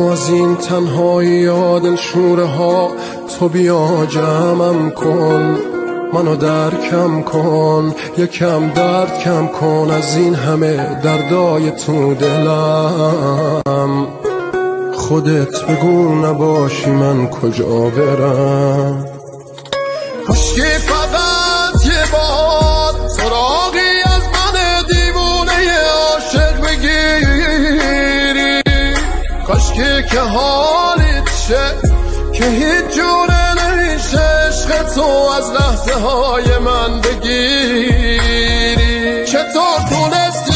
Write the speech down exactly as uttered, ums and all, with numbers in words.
از این تنهایی یا دلشوره ها تو بیا جمعم کن، منو درکم کن، یکم درد کم کن از این همه دردای تو دلم. خودت بگو نباشی من کجا برم. کاشکی فقط یه بار سراغی از من دیوونه عاشق بگیری، کاشکی که حالیت شه که هیچ جوره نمیشه عشق تو از لحظه های من بگیری. چطور تونستی